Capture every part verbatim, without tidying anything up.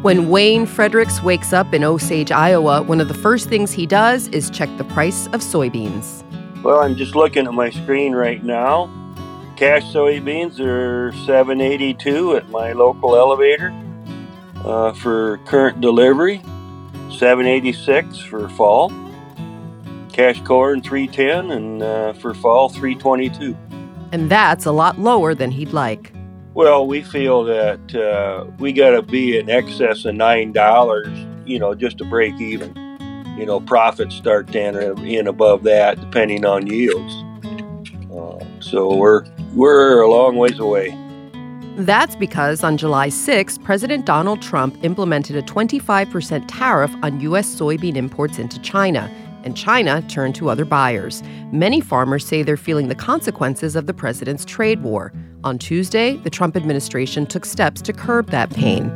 When Wayne Fredericks wakes up in Osage, Iowa, one of the first things he does is check the price of soybeans. Well, I'm just looking at my screen right now. Cash soybeans are seven eighty-two at my local elevator uh, for current delivery, seven eighty-six for fall. Cash corn three ten, and uh, for fall three twenty-two. And that's a lot lower than he'd like. Well, we feel that uh, we got to be in excess of nine dollars, you know, just to break even. You know, profits start to enter in above that, depending on yields. Uh, so we're we're a long ways away. That's because on July sixth, President Donald Trump implemented a twenty-five percent tariff on U S soybean imports into China, and China turned to other buyers. Many farmers say they're feeling the consequences of the president's trade war. On Tuesday, the Trump administration took steps to curb that pain.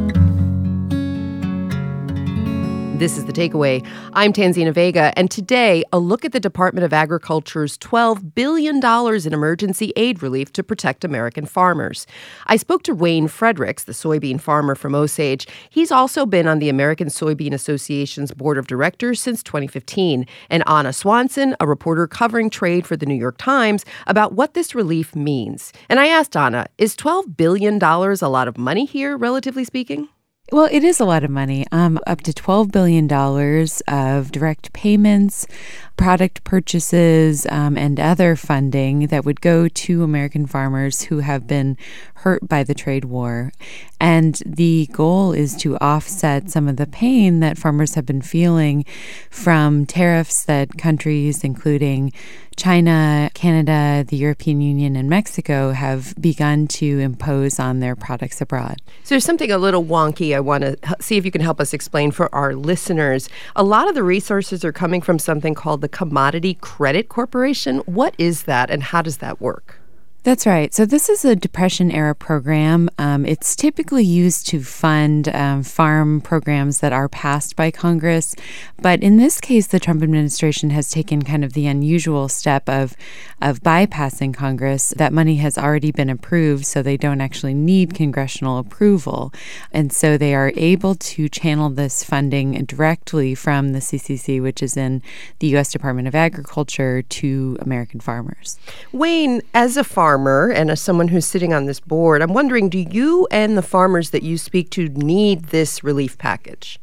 This is The Takeaway. I'm Tanzina Vega, and today, a look at the Department of Agriculture's twelve billion dollars in emergency aid relief to protect American farmers. I spoke to Wayne Fredericks, the soybean farmer from Osage. He's also been on the American Soybean Association's board of directors since twenty fifteen, and Anna Swanson, a reporter covering trade for the New York Times, about what this relief means. And I asked Anna, is twelve billion dollars a lot of money here, relatively speaking? Well, it is a lot of money, um, up to twelve billion dollars of direct payments, product purchases, um, and other funding that would go to American farmers who have been hurt by the trade war. And the goal is to offset some of the pain that farmers have been feeling from tariffs that countries, including China, Canada, the European Union, and Mexico have begun to impose on their products abroad. So there's something a little wonky I want to see if you can help us explain for our listeners. A lot of the resources are coming from something called the Commodity Credit Corporation. What is that, and how does that work? That's right. So this is a Depression-era program. Um, it's typically used to fund um, farm programs that are passed by Congress. But in this case, the Trump administration has taken kind of the unusual step of, of bypassing Congress. That money has already been approved, so they don't actually need congressional approval. And so they are able to channel this funding directly from the C C C, which is in the U S Department of Agriculture, to American farmers. Wayne, as a farmer, farmer and as someone who's sitting on this board, I'm wondering, do you and the farmers that you speak to need this relief package?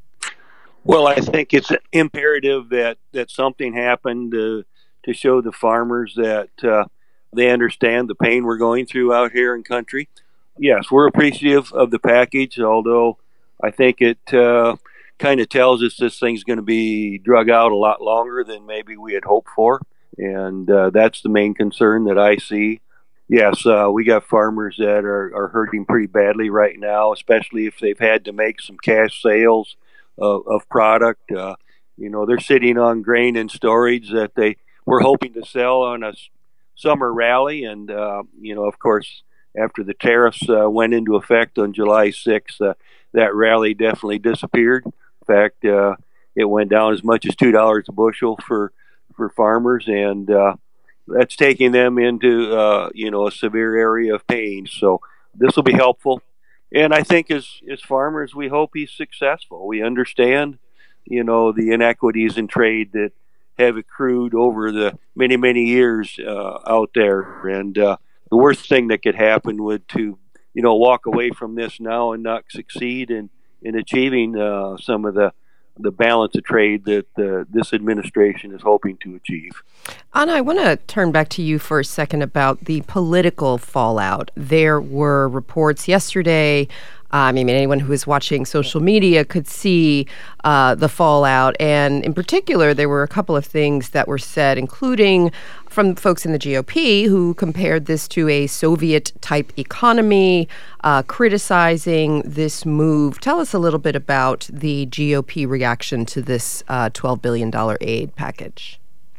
Well, I think it's imperative that, that something happened to, to show the farmers that uh, they understand the pain we're going through out here in country. Yes, we're appreciative of the package, although I think it uh, kind of tells us this thing's going to be drug out a lot longer than maybe we had hoped for. And uh, that's the main concern that I see. Yes, uh, we got farmers that are, are hurting pretty badly right now, especially if they've had to make some cash sales of, of product. Uh, you know, they're sitting on grain and storage that they were hoping to sell on a summer rally. And, uh, you know, of course, after the tariffs uh, went into effect on July sixth, uh, that rally definitely disappeared. In fact, uh, it went down as much as two dollars a bushel for for farmers, and uh, that's taking them into, uh, you know, a severe area of pain. So this will be helpful. And I think as, as farmers, we hope he's successful. We understand, you know, the inequities in trade that have accrued over the many, many years uh, out there. And uh, the worst thing that could happen would to, you know, walk away from this now and not succeed in, in achieving uh, some of the the balance of trade that uh, this administration is hoping to achieve. Anna, I want to turn back to you for a second about the political fallout. There were reports yesterday. Um, I mean, anyone who is watching social media could see uh, the fallout. And in particular, there were a couple of things that were said, including from folks in the G O P who compared this to a Soviet-type economy, uh, criticizing this move. Tell us a little bit about the G O P reaction to this uh, twelve billion dollars aid package.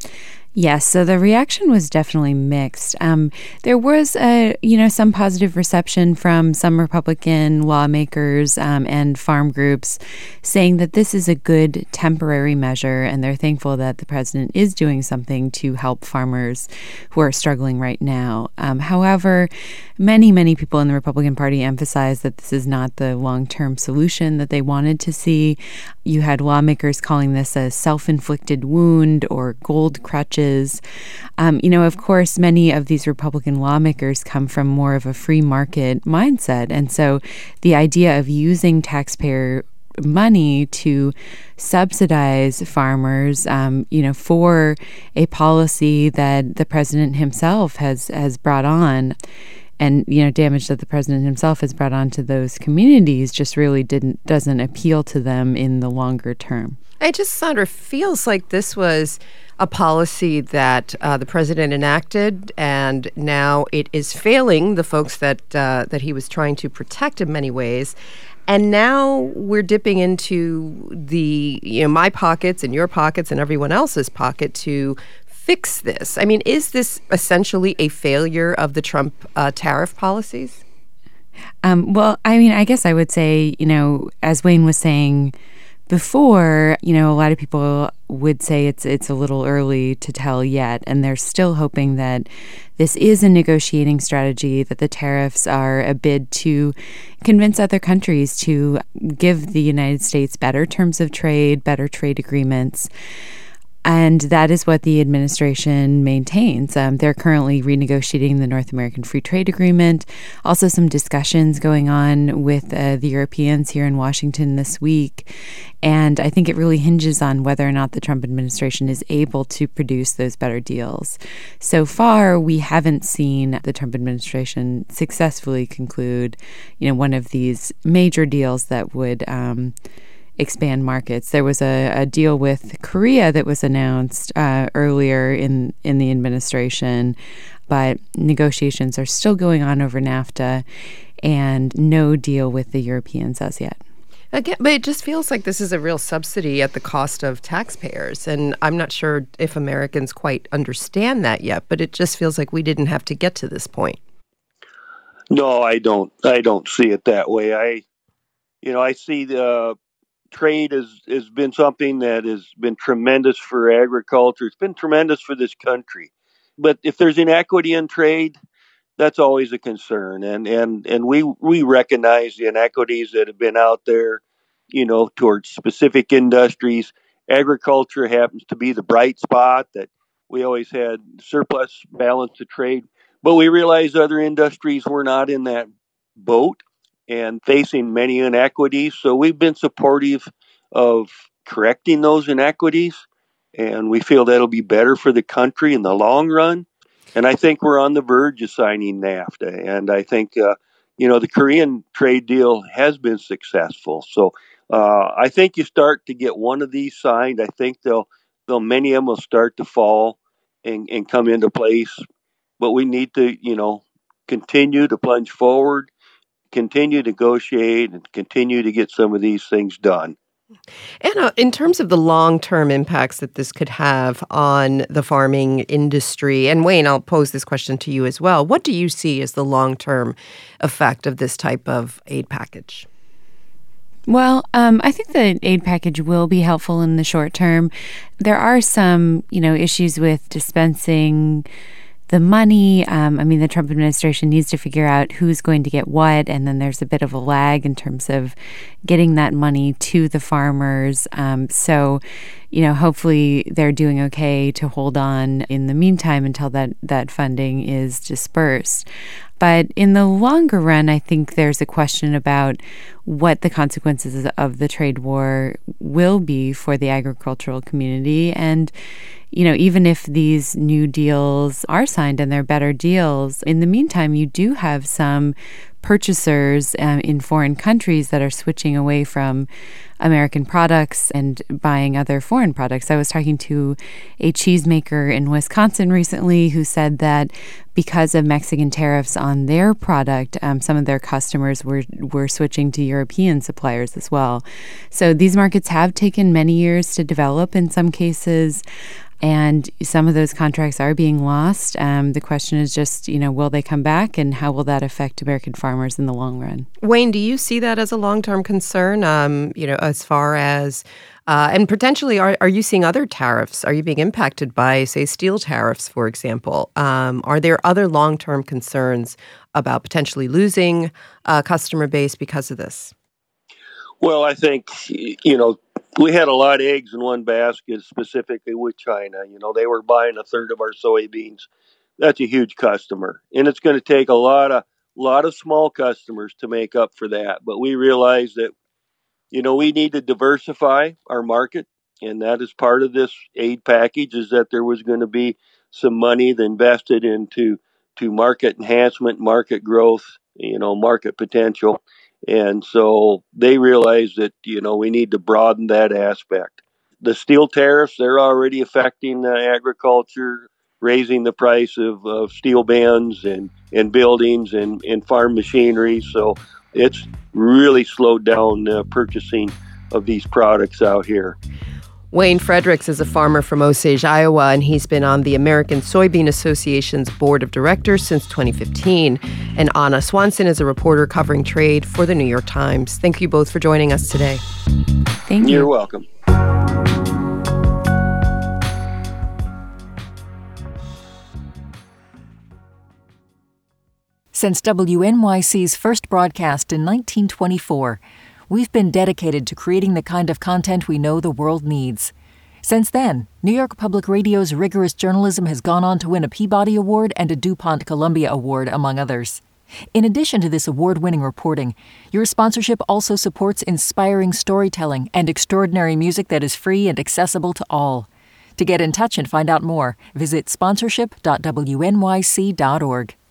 Yes, so the reaction was definitely mixed. Um, there was, a, you know, some positive reception from some Republican lawmakers um, and farm groups saying that this is a good temporary measure, and they're thankful that the president is doing something to help farmers who are struggling right now. Um, however, many, many people in the Republican Party emphasize that this is not the long-term solution that they wanted to see. You had lawmakers calling this a self-inflicted wound or gold crutches. Um, you know, of course, many of these Republican lawmakers come from more of a free market mindset. And so the idea of using taxpayer money to subsidize farmers, um, you know, for a policy that the president himself has, has brought on, and, you know, damage that the president himself has brought on to those communities just really didn't doesn't appeal to them in the longer term. It just sort of feels like this was a policy that uh, the president enacted, and now it is failing the folks that uh, that he was trying to protect in many ways. And now we're dipping into the, you know, my pockets and your pockets and everyone else's pocket to fix this. I mean, is this essentially a failure of the Trump uh, tariff policies? Um, well, I mean, I guess I would say, you know, as Wayne was saying before, you know, a lot of people would say it's it's a little early to tell yet, and they're still hoping that this is a negotiating strategy, that the tariffs are a bid to convince other countries to give the United States better terms of trade, better trade agreements. And that is what the administration maintains. Um, they're currently renegotiating the North American Free Trade Agreement. Also, some discussions going on with uh, the Europeans here in Washington this week. And I think it really hinges on whether or not the Trump administration is able to produce those better deals. So far, we haven't seen the Trump administration successfully conclude, you know, one of these major deals that would um, expand markets. There was a, a deal with Korea that was announced uh, earlier in, in the administration, but negotiations are still going on over NAFTA, and no deal with the Europeans as yet. Again, but it just feels like this is a real subsidy at the cost of taxpayers. And I'm not sure if Americans quite understand that yet, but it just feels like we didn't have to get to this point. No, I don't. I don't see it that way. I, you know, I see the trade has, has been something that has been tremendous for agriculture. It's been tremendous for this country. But if there's inequity in trade, that's always a concern. And and and we we recognize the inequities that have been out there, you know, towards specific industries. Agriculture happens to be the bright spot that we always had surplus balance to trade. But we realize other industries were not in that boat and facing many inequities. So we've been supportive of correcting those inequities, and we feel that'll be better for the country in the long run. And I think we're on the verge of signing NAFTA. And I think, uh, you know, the Korean trade deal has been successful. So uh, I think you start to get one of these signed. I think they'll, they'll many of them will start to fall and, and come into place. But we need to, you know, continue to plunge forward, continue to negotiate, and continue to get some of these things done. Anna, in terms of the long-term impacts that this could have on the farming industry, and Wayne, I'll pose this question to you as well. What do you see as the long-term effect of this type of aid package? Well, um, I think the aid package will be helpful in the short term. There are some, you know, issues with dispensing the money. Um, I mean, the Trump administration needs to figure out who's going to get what, and then there's a bit of a lag in terms of getting that money to the farmers. Um, so, you know, hopefully they're doing okay to hold on in the meantime until that, that funding is dispersed. But in the longer run, I think there's a question about what the consequences of the trade war will be for the agricultural community. And, you know, even if these new deals are signed and they're better deals, in the meantime, you do have some purchasers um, in foreign countries that are switching away from American products and buying other foreign products. I was talking to a cheesemaker in Wisconsin recently who said that because of Mexican tariffs on their product, um, some of their customers were were switching to European suppliers as well. So these markets have taken many years to develop in some cases, and some of those contracts are being lost. Um, the question is just, you know, will they come back, and how will that affect American farmers in the long run? Wayne, do you see that as a long-term concern, um, you know, as far as, uh, and potentially, are, are you seeing other tariffs? Are you being impacted by, say, steel tariffs, for example? Um, are there other long-term concerns about potentially losing a customer base because of this? Well, I think, you know, we had a lot of eggs in one basket, specifically with China. You know, they were buying a third of our soybeans. That's a huge customer. And it's going to take a lot of lot of small customers to make up for that. But we realized that, you know, we need to diversify our market. And that is part of this aid package, is that there was going to be some money that invested into to market enhancement, market growth, you know, market potential. And so they realized that, you know, we need to broaden that aspect. The steel tariffs, they're already affecting uh, agriculture, raising the price of, of steel bands and, and buildings and, and farm machinery. So it's really slowed down uh, purchasing of these products out here. Wayne Fredericks is a farmer from Osage, Iowa, and he's been on the American Soybean Association's board of directors since twenty fifteen. And Anna Swanson is a reporter covering trade for the New York Times. Thank you both for joining us today. Thank you. You're welcome. Since W N Y C's first broadcast in nineteen twenty-four, we've been dedicated to creating the kind of content we know the world needs. Since then, New York Public Radio's rigorous journalism has gone on to win a Peabody Award and a DuPont Columbia Award, among others. In addition to this award-winning reporting, your sponsorship also supports inspiring storytelling and extraordinary music that is free and accessible to all. To get in touch and find out more, visit sponsorship dot w n y c dot org.